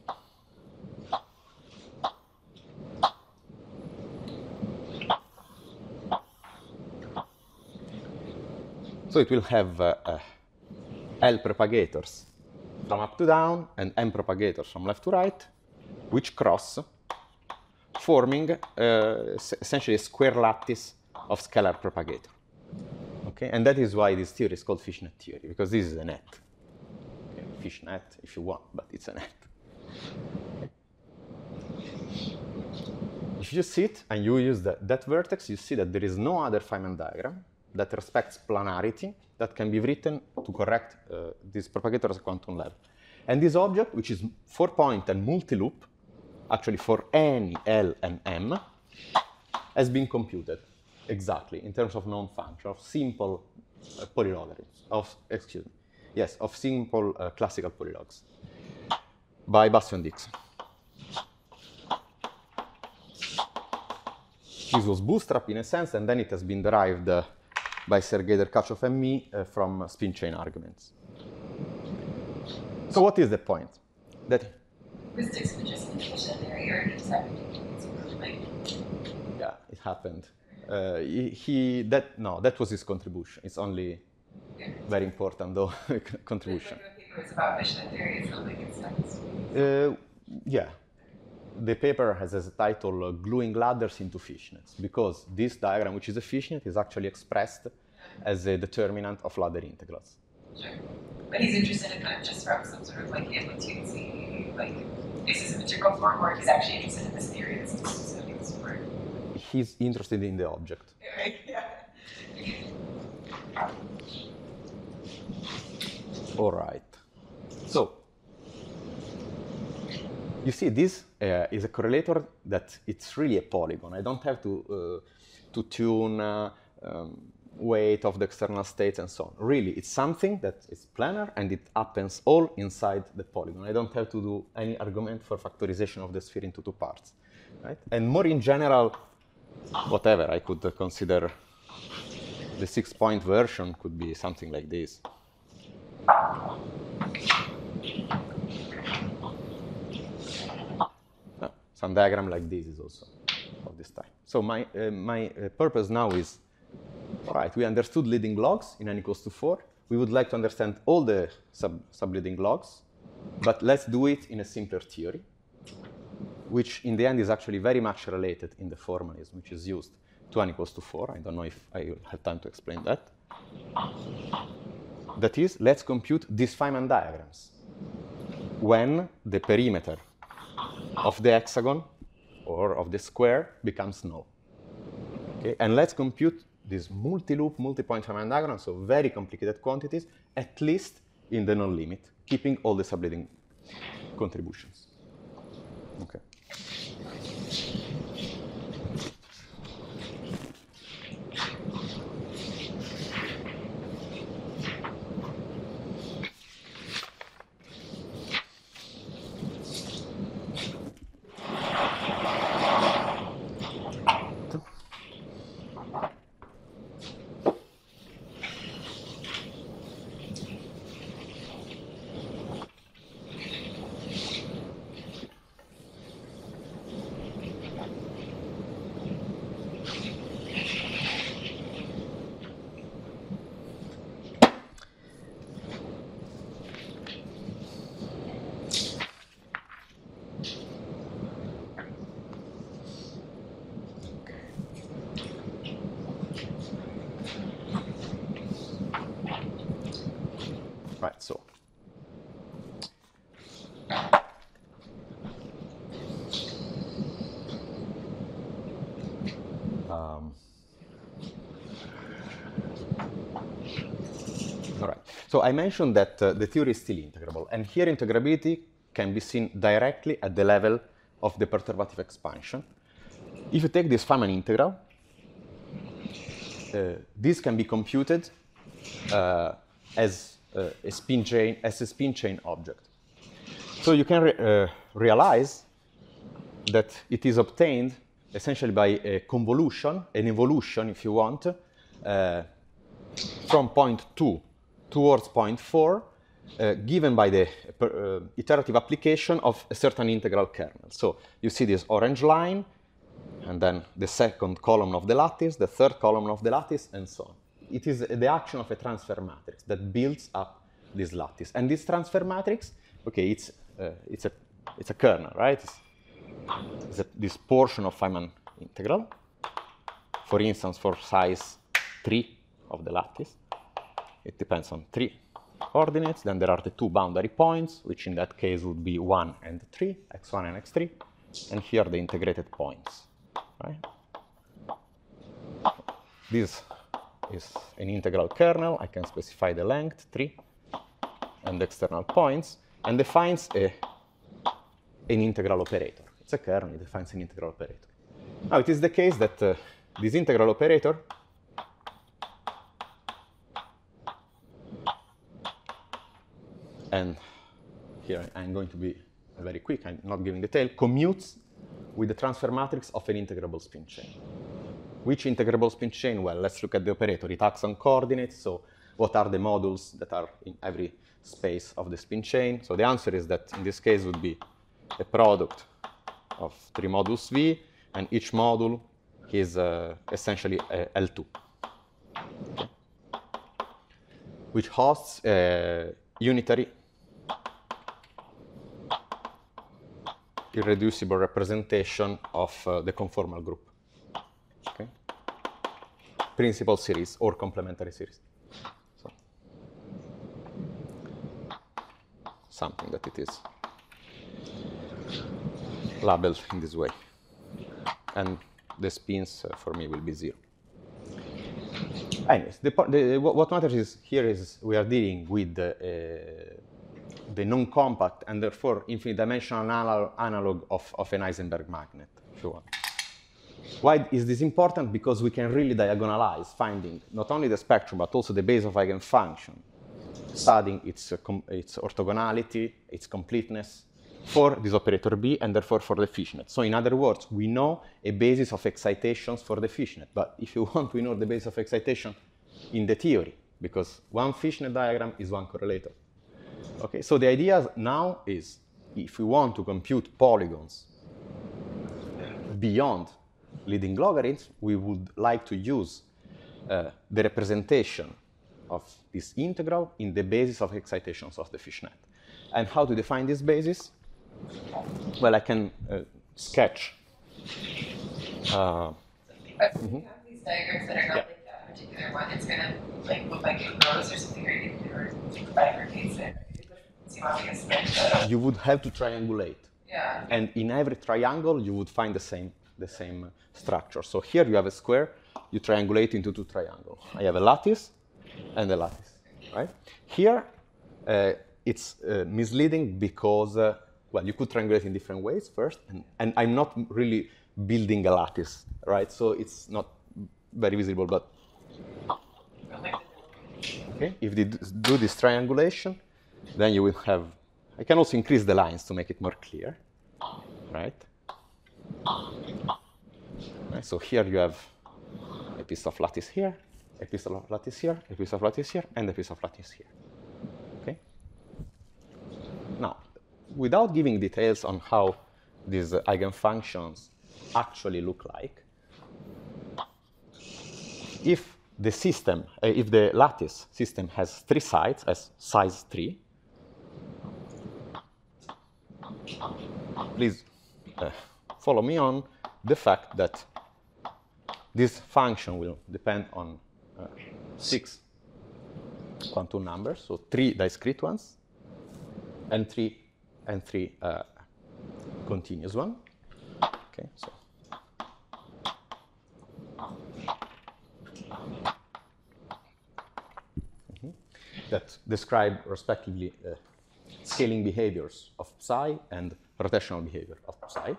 So it will have uh, uh, L propagators from up to down and M propagators from left to right, which cross, forming uh, essentially a square lattice of scalar propagator. Okay, and that is why this theory is called fishnet theory, because this is a net. Okay, fishnet if you want, but it's a net. Okay. If you sit and you use the, that vertex, you see that there is no other Feynman diagram that respects planarity that can be written to correct uh, this propagator at quantum level. And this object, which is four point and multi-loop, actually for any L and M, has been computed exactly in terms of known function, of simple uh, polylogarithms, of, excuse me, yes, of simple uh, classical polylogs by Basso and Dixon. This was bootstrapped in a sense, and then it has been derived uh, by Sergei Derkachov and me uh, from spin chain arguments. So what is the point? That Was Dixon just in fishnet theory, or did like? Yeah, it happened. Uh, he, he that no, that was his contribution. It's only Yeah. very important though contribution. The paper is about fishnet theory, so like it's nice. Uh, yeah, the paper has as a title uh, "Gluing Ladders into Fishnets," because this diagram, which is a fishnet, is actually expressed as a determinant of ladder integrals. Sure. But he's interested in that just from some sort of like amplitude, like asymmetrical form, or he's actually interested in this theory. This is specific for. He's interested in the object. Right. Yeah. All right. So you see, this uh, is a correlator that it's really a polygon. I don't have to uh, to tune uh, um, weight of the external states and so on. Really, it's something that is planar and it happens all inside the polygon. I don't have to do any argument for factorization of the sphere into two parts, right? And more in general, whatever, I could uh, consider the six-point version could be something like this. No, some diagram like this is also of this type. So my, uh, my uh, purpose now is, all right, we understood leading logs in n equals to four. We would like to understand all the sub, subleading logs, but let's do it in a simpler theory, which in the end is actually very much related in the formalism, which is used to n equals to four. I don't know if I will have time to explain that. That is, let's compute these Feynman diagrams when the perimeter of the hexagon or of the square becomes null. Okay? And let's compute these multi-loop, multi-point Feynman diagrams, so very complicated quantities, at least in the null limit, keeping all the subleading contributions. Okay. Right, so So I mentioned that uh, the theory is still integrable, and here integrability can be seen directly at the level of the perturbative expansion. If you take this Feynman integral, uh, this can be computed uh, as uh, a spin chain as a spin chain object. So you can re uh, realize that it is obtained essentially by a convolution, an evolution, if you want, uh, from point two towards point four, uh, given by the uh, iterative application of a certain integral kernel. So you see this orange line, and then the second column of the lattice, the third column of the lattice, and so on. It is the action of a transfer matrix that builds up this lattice. And this transfer matrix, okay, it's, uh, it's, a, it's a kernel, right? It's, it's a, this portion of Feynman integral, for instance, for size three of the lattice. It depends on three coordinates. Then there are the two boundary points, which in that case would be one and three, x one and x three. And here the integrated points, right? This is an integral kernel. I can specify the length, three, and the external points, and defines a, an integral operator. It's a kernel, it defines an integral operator. Now, it is the case that uh, this integral operator and here I'm going to be very quick, I'm not giving detail, commutes with the transfer matrix of an integrable spin chain. Which integrable spin chain? Well, let's look at the operator. It acts on coordinates, so what are the modules that are in every space of the spin chain? So the answer is that in this case would be a product of three modules V, and each module is uh, essentially a L two, okay, which hosts a unitary irreducible representation of uh, the conformal group. Okay. Principal series or complementary series. So, something that it is labeled in this way. And the spins uh, for me will be zero. Anyways, the, the, what matters is here is we are dealing with the, uh, the non-compact and therefore infinite dimensional analog, analog of, of an Heisenberg magnet, if you want. Why is this important? Because we can really diagonalize, finding not only the spectrum, but also the base of eigenfunction, studying its, uh, its orthogonality, its completeness for this operator B, and therefore for the fishnet. So in other words, we know a basis of excitations for the fishnet. But if you want, we know the basis of excitation in the theory, because one fishnet diagram is one correlator. Okay, so the idea now is, if we want to compute polygons beyond leading logarithms, we would like to use uh, the representation of this integral in the basis of excitations of the fishnet. And how to define this basis? Well, I can uh, sketch. Uh, But Mhm. you have these diagrams that are not Yeah. like that particular one, it's gonna like look like it grows or something, or you or bifurcates it. It doesn't seem obvious, but uh, you would have to triangulate. yeah. And in every triangle, you would find the same, the same structure. So here you have a square, you triangulate into two triangles. I have a lattice and a lattice, right? Here, uh, it's uh, misleading because, uh, well, you could triangulate in different ways first, and, and I'm not really building a lattice, right? So it's not very visible, but okay, if they do this triangulation, then you will have, I can also increase the lines to make it more clear, right? Right, so here you have a piece of lattice here, a piece of lattice here, a piece of lattice here, and a piece of lattice here, okay? Now, without giving details on how these uh, eigenfunctions actually look like, if the system, uh, if the lattice system has three sides as size three, please uh, follow me on the fact that this function will depend on uh, six quantum numbers, so three discrete ones, and three and three uh, continuous ones. Okay, so. that describe respectively uh, scaling behaviors of psi and rotational behavior of psi.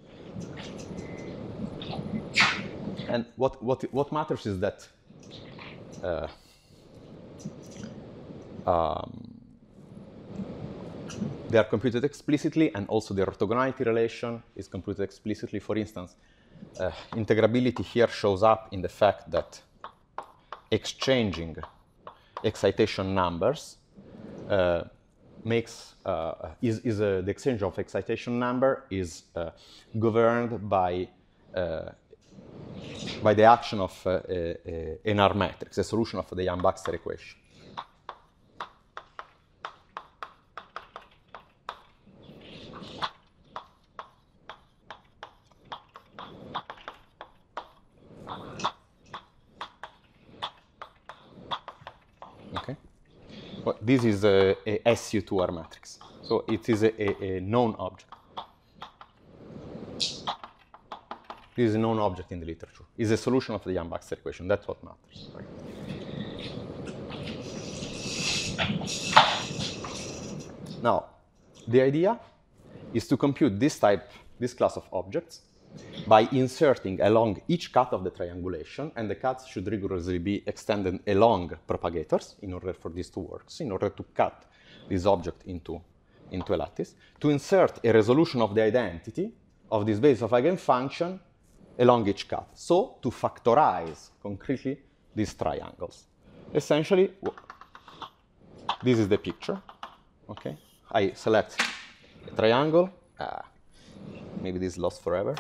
And what, what, what matters is that uh, um, they are computed explicitly, and also the orthogonality relation is computed explicitly. For instance, uh, integrability here shows up in the fact that exchanging excitation numbers uh, makes uh, is, is uh, the exchange of excitation number is uh, governed by uh, by the action of uh, a, a, an R matrix, a solution of the Yang-Baxter equation. Okay. Well, this is a, a S U two R matrix, so it is a, a, a known object. This is a known object in the literature. It's a solution of the Yang-Baxter equation. That's what matters. Right? Now, the idea is to compute this type, this class of objects by inserting along each cut of the triangulation, and the cuts should rigorously be extended along propagators in order for this to work, in order to cut this object into, into a lattice, to insert a resolution of the identity of this basis of eigenfunction along each cut. So, to factorize concretely these triangles. Essentially, this is the picture. Okay, I select a triangle. Ah, maybe this is lost forever.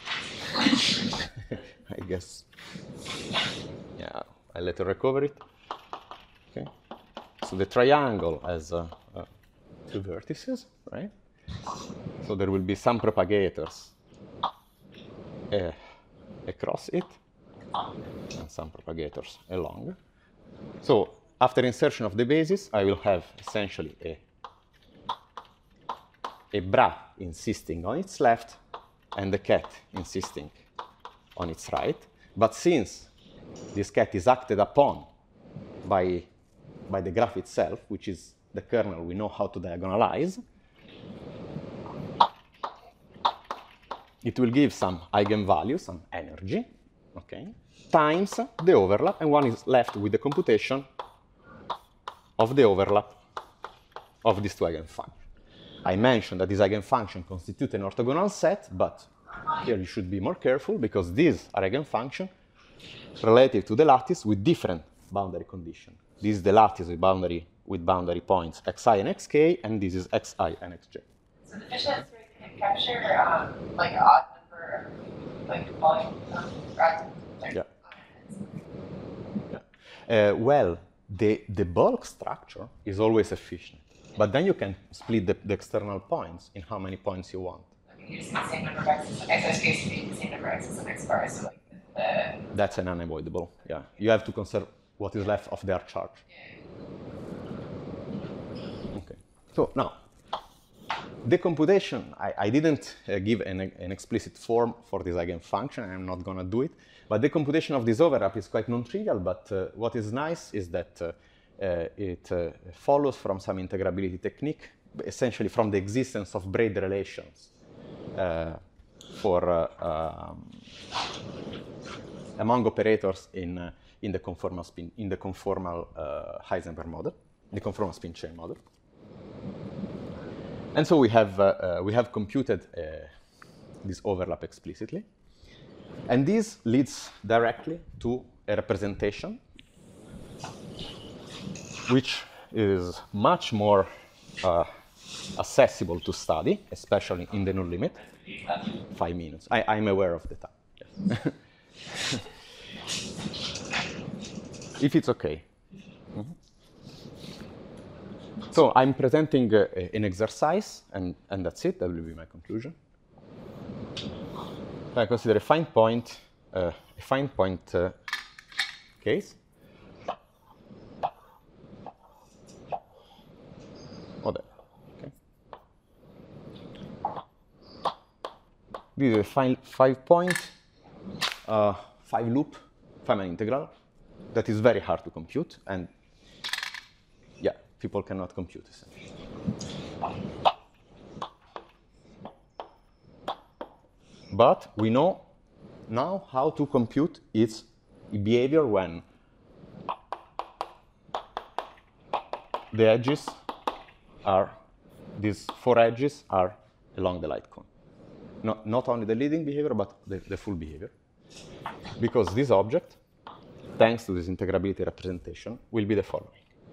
I guess. Yeah, I let it recover it. Okay, so the triangle has uh, uh, two vertices, right? So there will be some propagators uh, across it and some propagators along. So after insertion of the basis, I will have essentially a, a bra insisting on its left and the cat insisting on its right. But since this cat is acted upon by, by the graph itself, which is the kernel we know how to diagonalize, it will give some eigenvalue, some energy, okay, times the overlap, and one is left with the computation of the overlap of these two eigenfunctions. I mentioned that this eigenfunction constitutes an orthogonal set, but here you should be more careful because these are eigenfunctions relative to the lattice with different boundary conditions. This is the lattice with boundary, with boundary points xi and xk, and this is xi and xj. So the Fishnet sphere can capture um, like an odd number of like volume um, rather than Yeah. Yeah. Uh, well, the, the bulk structure is always efficient, but then you can split the, the external points in how many points you want. like using the same number of x's, like x space being the same number of x's and x bars, so like the That's an unavoidable. Yeah, you have to conserve what is left of their charge. Okay. So now, the computation, I, I didn't uh, give an, an explicit form for this eigenfunction. I'm not going to do it. But the computation of this overlap is quite non-trivial. But uh, what is nice is that uh, uh, it uh, follows from some integrability technique, essentially from the existence of braid relations uh, for uh, um, among operators in uh, in the conformal spin in the conformal uh, Heisenberg model, the conformal spin chain model. And so we have uh, uh, we have computed uh, this overlap explicitly, and this leads directly to a representation which is much more uh, accessible to study, especially in the null limit. Five minutes. I, I'm aware of the time. Yes. If it's okay. Mm-hmm. So I'm presenting uh, an exercise, and, and that's it. That will be my conclusion. So I consider a fine point, uh, a fine point uh, case. Oh, there. Okay. This is a fine five point, uh, five loop, Feynman integral that is very hard to compute, and yeah, people cannot compute, essentially. But we know now how to compute its behavior when the edges are, these four edges are along the light cone. Not, not only the leading behavior, but the, the full behavior. Because this object, thanks to this integrability representation, will be the following.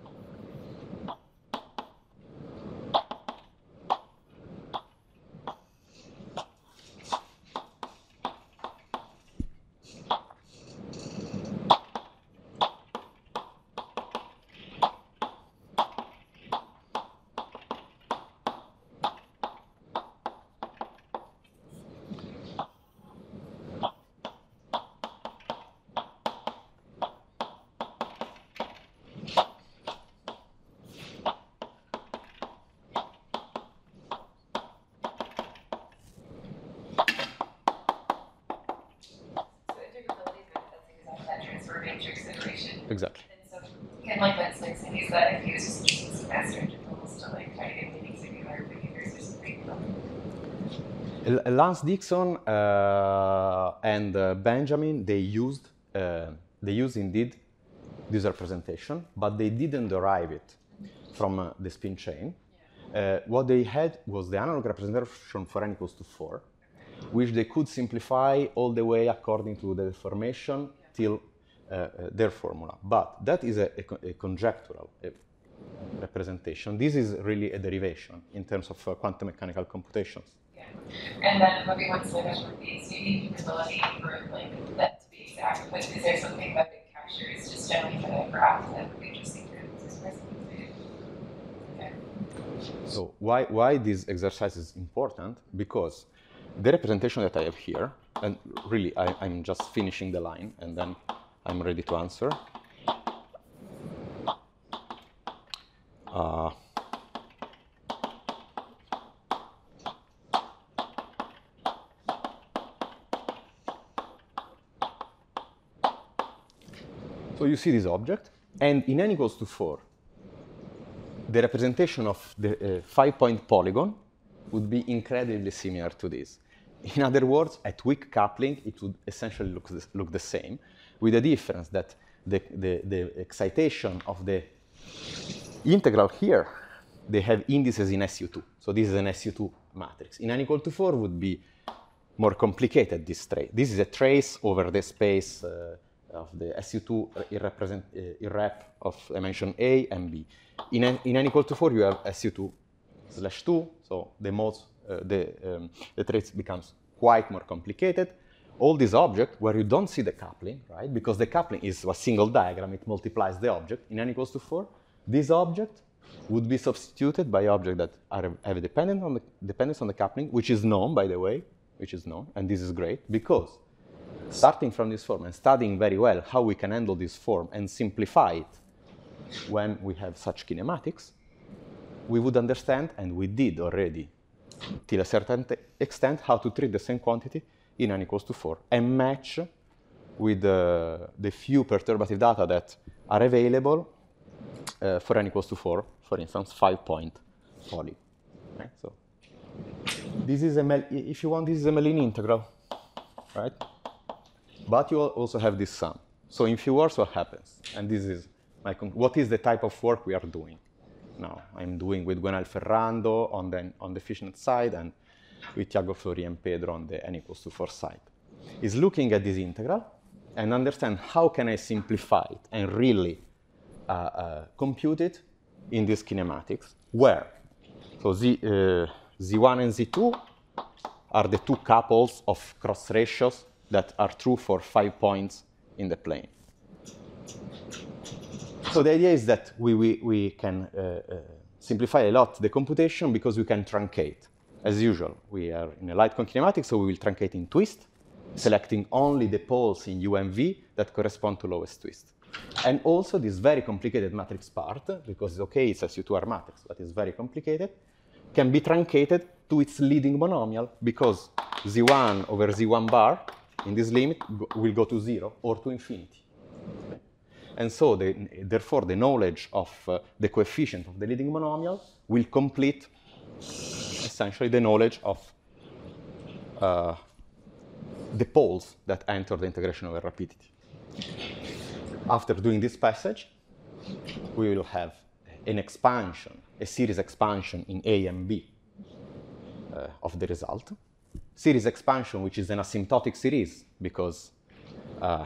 Exactly. And so can like Lens Nixon use that if he was just using some master intervals to like try to get leading singular behaviors or something? Lance Dixon uh, and uh, Benjamin, they used, uh, they used indeed this representation, but they didn't derive it from uh, the spin chain. Yeah. Uh, what they had was the analog representation for n equals to four, which they could simplify all the way according to the deformation yeah. till Uh, uh, their formula. But that is a, a, a conjectural a representation. This is really a derivation in terms of uh, quantum mechanical computations. Yeah. And then maybe once the measure is unique ability for like that to be exact, but is there something that it captures just generally for that graph that would be interesting to express? Okay. So why, why this exercise is important? Because the representation that I have here, and really I, I'm just finishing the line and then I'm ready to answer. Uh, so you see this object, and in n equals to four, the representation of the uh, five-point polygon would be incredibly similar to this. In other words, at weak coupling, it would essentially look, this, look the same, with the difference that the, the, the excitation of the integral here, they have indices in S U two. So this is an S U two matrix. In n equal to four would be more complicated, this trace. This is a trace over the space uh, of the S U two irrepresent, uh, irrep of dimension A and B. In n, in n equal to four, you have S U two slash two, so the modes, uh, the, um, the trace becomes quite more complicated. All these objects where you don't see the coupling, right? Because the coupling is a single diagram, it multiplies the object in n equals to four. This object would be substituted by objects that are, have a dependence on the, dependence on the coupling, which is known, by the way, which is known, and this is great, because starting from this form and studying very well how we can handle this form and simplify it when we have such kinematics, we would understand, and we did already, till a certain extent, how to treat the same quantity in n equals to four and match with uh, the few perturbative data that are available uh, for n equals to four, for instance, five-point poly. Right? So this is a, if you want, this is a Mellin integral, right? But you also have this sum. So in few words, what happens? And this is my what is the type of work we are doing now? I'm doing with Gwenal Ferrando on the on the fishnet side and with Tiago Flori and Pedro on the n equals to four side, is looking at this integral and understand how can I simplify it and really uh, uh, compute it in these kinematics, where so Z, uh, Z one and Z two are the two couples of cross ratios that are true for five points in the plane. So the idea is that we, we, we can uh, uh, simplify a lot the computation because we can truncate. As usual, we are in a light cone kinematic, so we will truncate in twist, selecting only the poles in U and V that correspond to lowest twist. And also this very complicated matrix part, because it's okay, it's a S U two R matrix, but it's very complicated, can be truncated to its leading monomial because Z one over Z one bar in this limit will go to zero or to infinity. And so, the, therefore, the knowledge of uh, the coefficient of the leading monomial will complete essentially the knowledge of uh, the poles that enter the integration over rapidity. After doing this passage, we will have an expansion, a series expansion in A and B uh, of the result. Series expansion, which is an asymptotic series, because uh,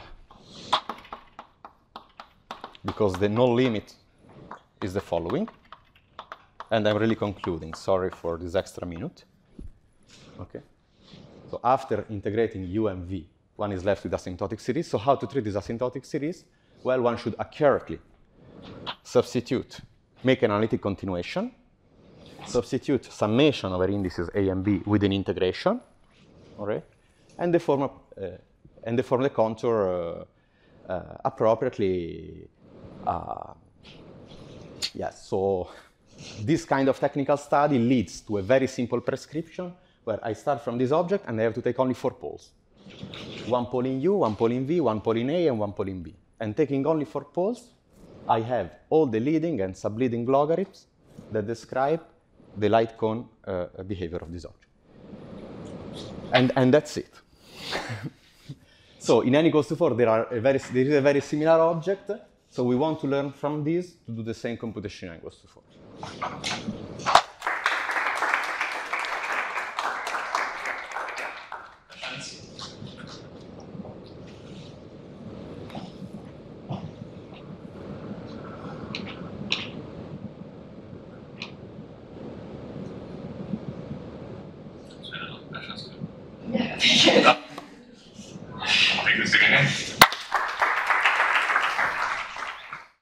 because the null limit is the following. And I'm really concluding. Sorry for this extra minute. Okay. So after integrating U and V, one is left with asymptotic series. So how to treat this asymptotic series? Well, one should accurately substitute, make an analytic continuation, substitute summation over indices A and B with an integration, all right, and deform, uh, and deform the contour uh, uh, appropriately. Uh, yes, so this kind of technical study leads to a very simple prescription where I start from this object and I have to take only four poles. One pole in U, one pole in V, one pole in A, and one pole in B. And taking only four poles, I have all the leading and subleading logarithms that describe the light cone uh, behavior of this object. And, and that's it. So in n equals to four, there, are a very, there is a very similar object. So we want to learn from this to do the same computation in n equals to four.